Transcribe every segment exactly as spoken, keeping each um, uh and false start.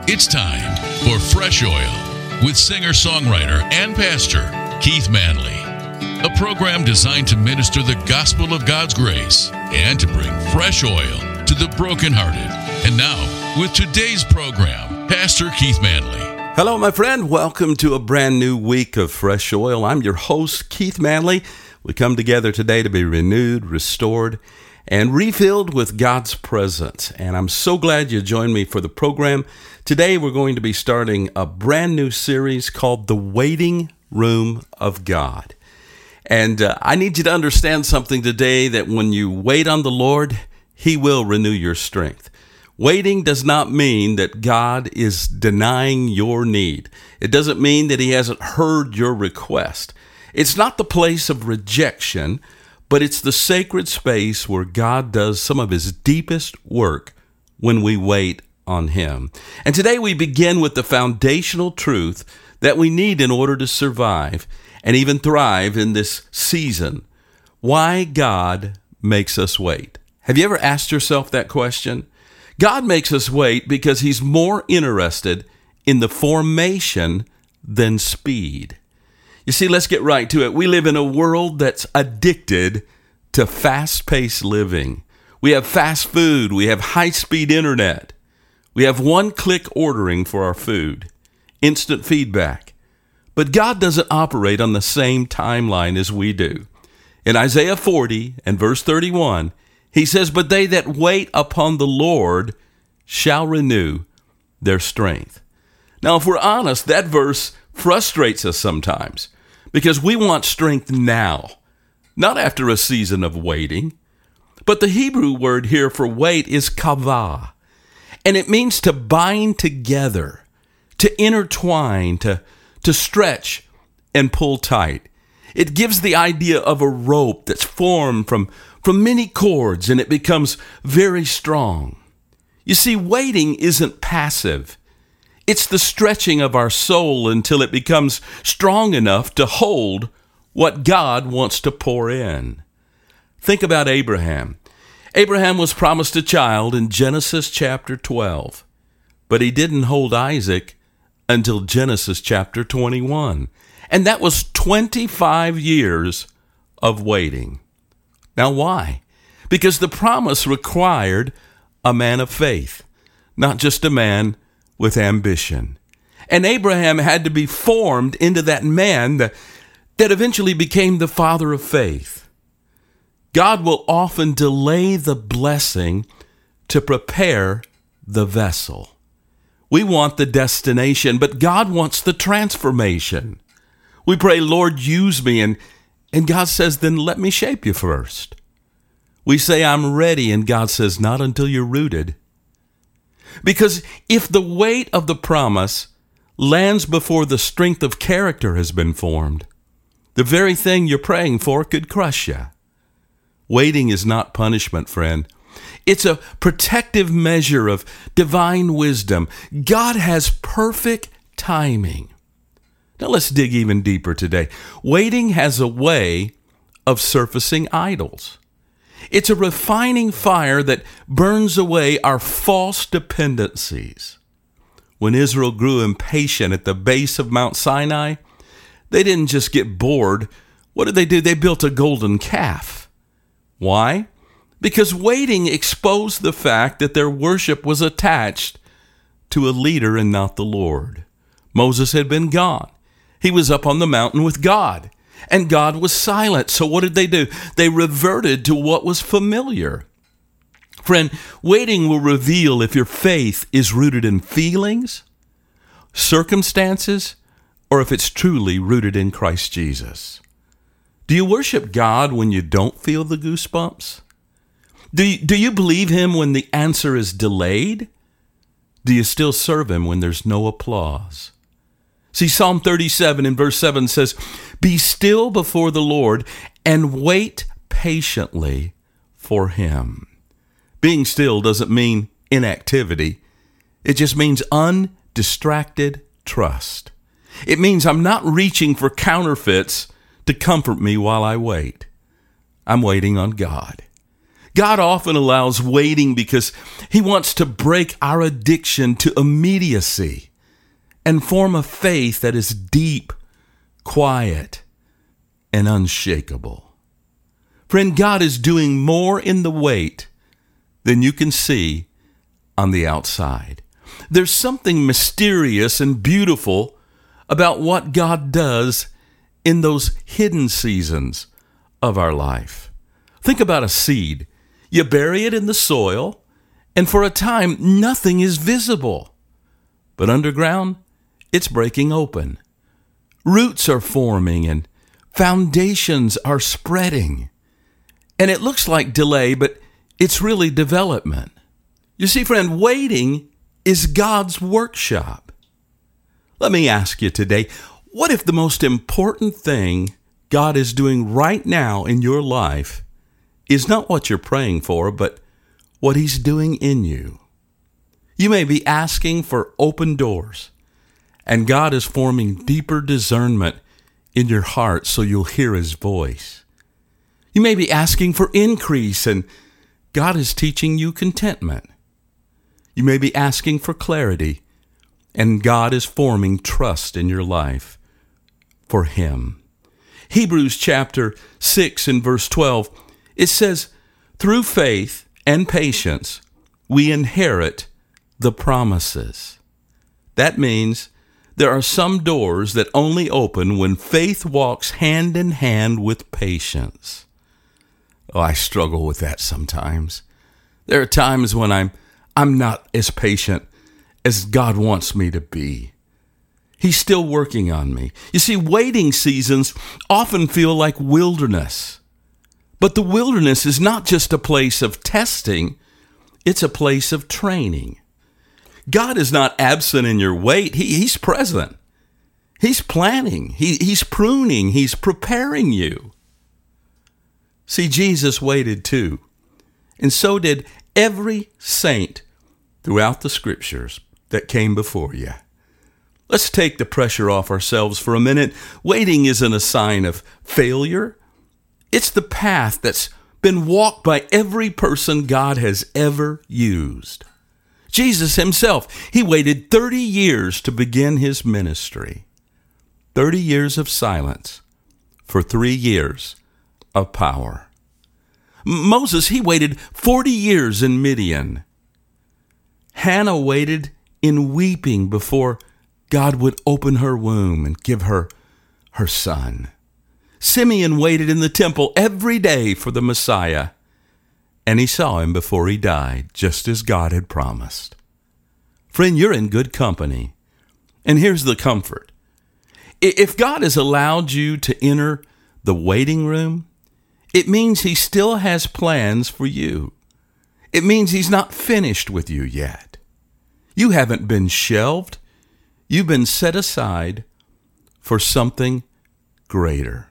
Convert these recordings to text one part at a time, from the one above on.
It's time for Fresh Oil with singer-songwriter and pastor Keith Manley, a program designed to minister the gospel of God's grace and to bring fresh oil to the brokenhearted. And now, with today's program, Pastor Keith Manley. Hello, my friend. Welcome to a brand new week of Fresh Oil. I'm your host, Keith Manley. We come together today to be renewed, restored, and refilled with God's presence. And I'm so glad you joined me for the program. Today, we're going to be starting a brand new series called The Waiting Room of God. And uh, I need you to understand something today, that when you wait on the Lord, He will renew your strength. Waiting does not mean that God is denying your need. It doesn't mean that He hasn't heard your request. It's not the place of rejection, but it's the sacred space where God does some of His deepest work when we wait on Him. And today we begin with the foundational truth that we need in order to survive and even thrive in this season. Why God makes us wait. Have you ever asked yourself that question? God makes us wait because He's more interested in the formation than speed. You see, let's get right to it. We live in a world that's addicted to fast-paced living. We have fast food. We have high-speed internet. We have one-click ordering for our food, instant feedback. But God doesn't operate on the same timeline as we do. In Isaiah forty and verse thirty-one, He says, "But they that wait upon the Lord shall renew their strength." Now, if we're honest, that verse frustrates us sometimes because we want strength now, not after a season of waiting. But the Hebrew word here for wait is kavah, and it means to bind together, to intertwine, to, to stretch and pull tight. It gives the idea of a rope that's formed from, from many cords, and it becomes very strong. You see, waiting isn't passive. It's the stretching of our soul until it becomes strong enough to hold what God wants to pour in. Think about Abraham. Abraham was promised a child in Genesis chapter twelve, but he didn't hold Isaac until Genesis chapter twenty-one. And that was twenty-five years of waiting. Now, why? Because the promise required a man of faith, not just a man with ambition. And Abraham had to be formed into that man that, that eventually became the father of faith. God will often delay the blessing to prepare the vessel. We want the destination, but God wants the transformation. We pray, "Lord, use me," and, and God says, "Then let me shape you first." We say, "I'm ready," and God says, "Not until you're rooted." Because if the weight of the promise lands before the strength of character has been formed, the very thing you're praying for could crush you. Waiting is not punishment, friend. It's a protective measure of divine wisdom. God has perfect timing. Now let's dig even deeper today. Waiting has a way of surfacing idols. It's a refining fire that burns away our false dependencies. When Israel grew impatient at the base of Mount Sinai, they didn't just get bored. What did they do? They built a golden calf. Why? Because waiting exposed the fact that their worship was attached to a leader and not the Lord. Moses had been gone. He was up on the mountain with God, and God was silent. So what did they do? They reverted to what was familiar. Friend, waiting will reveal if your faith is rooted in feelings, circumstances, or if it's truly rooted in Christ Jesus. Do you worship God when you don't feel the goosebumps? Do you, do you believe Him when the answer is delayed? Do you still serve Him when there's no applause? See, Psalm thirty-seven in verse seven says, "Be still before the Lord and wait patiently for Him." Being still doesn't mean inactivity. It just means undistracted trust. It means I'm not reaching for counterfeits to comfort me while I wait. I'm waiting on God. God often allows waiting because He wants to break our addiction to immediacy and form a faith that is deep, quiet, and unshakable. Friend, God is doing more in the wait than you can see on the outside. There's something mysterious and beautiful about what God does in those hidden seasons of our life. Think about a seed. You bury it in the soil, and for a time, nothing is visible. But underground, it's breaking open. Roots are forming, and foundations are spreading. And it looks like delay, but it's really development. You see, friend, waiting is God's workshop. Let me ask you today, what if the most important thing God is doing right now in your life is not what you're praying for, but what He's doing in you? You may be asking for open doors, and God is forming deeper discernment in your heart so you'll hear His voice. You may be asking for increase, and God is teaching you contentment. You may be asking for clarity, and God is forming trust in your life for Him. Hebrews chapter six and verse twelve, it says, through faith and patience, we inherit the promises. That means there are some doors that only open when faith walks hand in hand with patience. Oh, I struggle with that sometimes. There are times when I'm I'm not as patient as God wants me to be. He's still working on me. You see, waiting seasons often feel like wilderness. But the wilderness is not just a place of testing, it's a place of training. God is not absent in your wait. He, he's present. He's planning. He, he's pruning. He's preparing you. See, Jesus waited too. And so did every saint throughout the scriptures that came before you. Let's take the pressure off ourselves for a minute. Waiting isn't a sign of failure. It's the path that's been walked by every person God has ever used. Jesus Himself, He waited thirty years to begin His ministry. thirty years of silence for three years of power. Moses, he waited forty years in Midian. Hannah waited in weeping before God would open her womb and give her her son. Simeon waited in the temple every day for the Messiah, and he saw Him before he died, just as God had promised. Friend, you're in good company. And here's the comfort. If God has allowed you to enter the waiting room, it means He still has plans for you. It means He's not finished with you yet. You haven't been shelved. You've been set aside for something greater.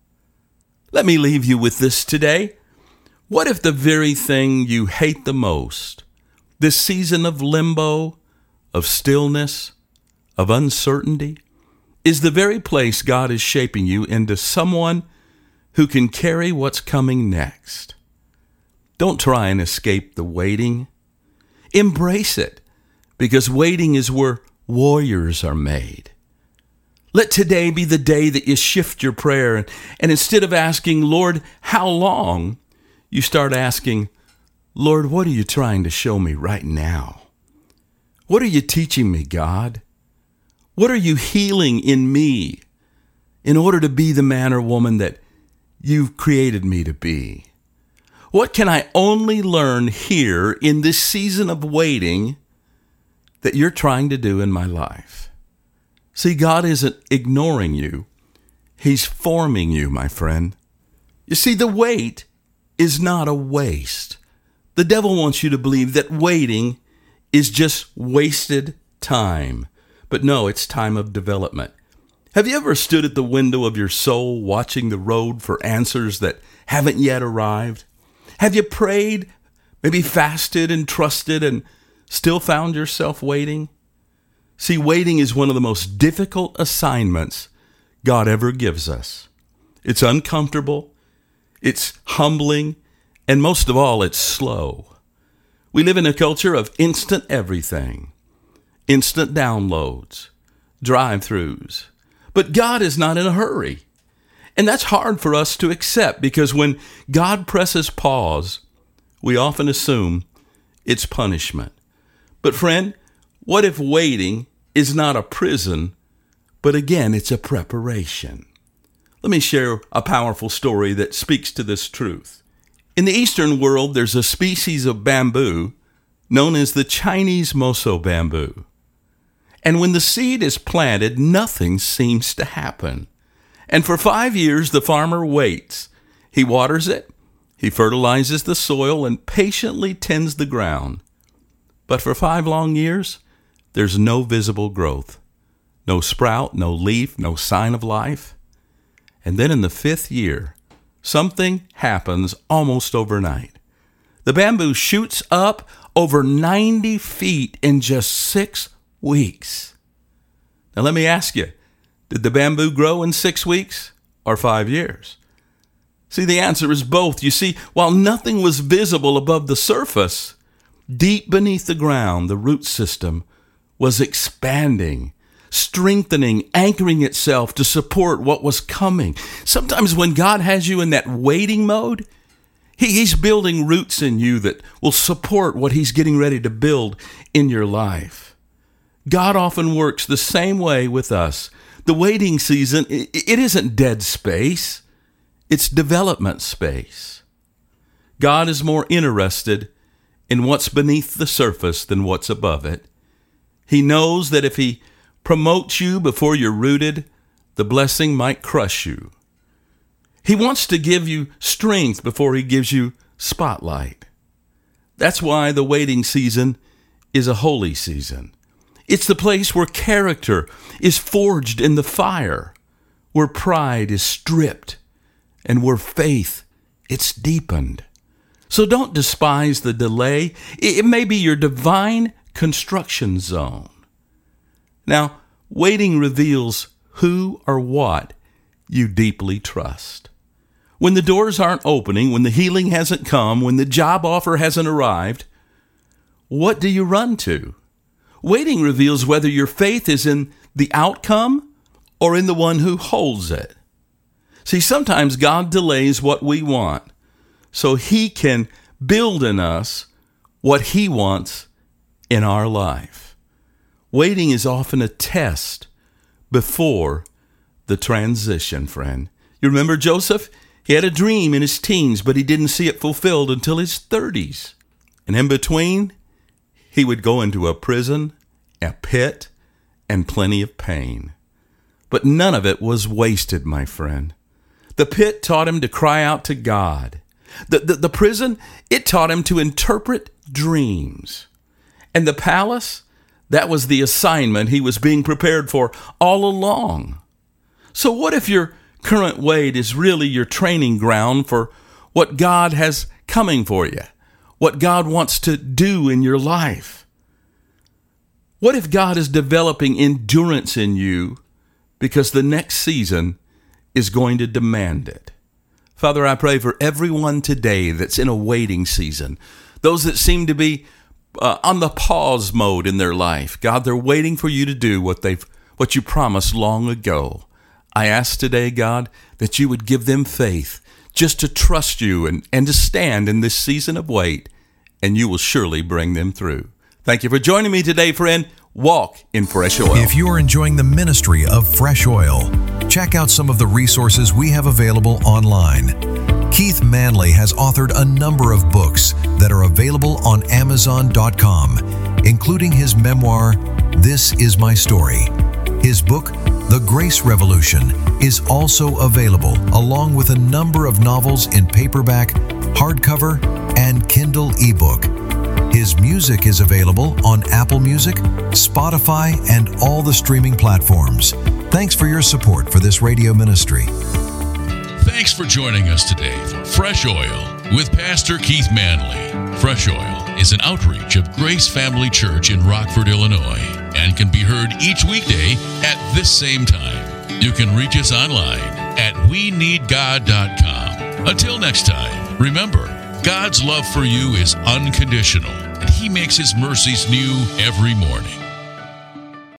Let me leave you with this today. What if the very thing you hate the most, this season of limbo, of stillness, of uncertainty, is the very place God is shaping you into someone who can carry what's coming next? Don't try and escape the waiting. Embrace it, because waiting is where warriors are made. Let today be the day that you shift your prayer, and, and instead of asking, Lord, how long, you start asking, Lord, what are you trying to show me right now? What are you teaching me, God? What are you healing in me in order to be the man or woman that you've created me to be? What can I only learn here in this season of waiting that you're trying to do in my life? See, God isn't ignoring you. He's forming you, my friend. You see, the wait is not a waste. The devil wants you to believe that waiting is just wasted time. But no, it's time of development. Have you ever stood at the window of your soul watching the road for answers that haven't yet arrived? Have you prayed, maybe fasted and trusted and still found yourself waiting? See, waiting is one of the most difficult assignments God ever gives us. It's uncomfortable, it's humbling, And most of all, it's slow. We live in a culture of instant everything, instant downloads, drive-thrus. But God is not in a hurry. And that's hard for us to accept because when God presses pause, we often assume it's punishment. But friend, what if waiting is not a prison, but again, it's a preparation? Let me share a powerful story that speaks to this truth. In the Eastern world, there's a species of bamboo known as the Chinese moso bamboo. And when the seed is planted, nothing seems to happen. And for five years, the farmer waits. He waters it, he fertilizes the soil, and patiently tends the ground. But for five long years, there's no visible growth. No sprout, no leaf, no sign of life. And then in the fifth year, something happens almost overnight. The bamboo shoots up over ninety feet in just six weeks. Now let me ask you, did the bamboo grow in six weeks or five years? See, the answer is both. You see, while nothing was visible above the surface, deep beneath the ground, the root system was expanding, strengthening, anchoring itself to support what was coming. Sometimes when God has you in that waiting mode, he, He's building roots in you that will support what He's getting ready to build in your life. God often works the same way with us. The waiting season, it, it isn't dead space. It's development space. God is more interested in what's beneath the surface than what's above it. He knows that if He promotes you before you're rooted, the blessing might crush you. He wants to give you strength before He gives you spotlight. That's why the waiting season is a holy season. It's the place where character is forged in the fire, where pride is stripped, and where faith, it's deepened. So don't despise the delay. It may be your divine construction zone. Now, waiting reveals who or what you deeply trust. When the doors aren't opening, when the healing hasn't come, when the job offer hasn't arrived, what do you run to? Waiting reveals whether your faith is in the outcome or in the one who holds it. See, sometimes God delays what we want so He can build in us what He wants in our life. Waiting is often a test before the transition, friend. You remember Joseph? He had a dream in his teens, but he didn't see it fulfilled until his thirties. And in between, he would go into a prison, a pit, and plenty of pain. But none of it was wasted, my friend. The pit taught him to cry out to God. The, the, the prison, it taught him to interpret dreams. And the palace, that was the assignment he was being prepared for all along. So what if your current wait is really your training ground for what God has coming for you, what God wants to do in your life? What if God is developing endurance in you because the next season is going to demand it? Father, I pray for everyone today that's in a waiting season, those that seem to be uh, on the pause mode in their life. God, they're waiting for you to do what they've, what you promised long ago. I ask today, God, that you would give them faith just to trust you and, and to stand in this season of wait, and you will surely bring them through. Thank you for joining me today, friend. Walk in fresh oil. If you are enjoying the ministry of Fresh Oil, check out some of the resources we have available online. Keith Manley has authored a number of books that are available on Amazon dot com, including his memoir, This Is My Story. His book, The Grace Revolution, is also available along with a number of novels in paperback, hardcover, and Kindle ebook. His music is available on Apple Music, Spotify, and all the streaming platforms. Thanks for your support for this radio ministry. Thanks for joining us today for Fresh Oil with Pastor Keith Manley. Fresh Oil is an outreach of Grace Family Church in Rockford, Illinois, and can be heard each weekday at this same time. You can reach us online at we need god dot com. Until next time, remember, God's love for you is unconditional, and He makes His mercies new every morning.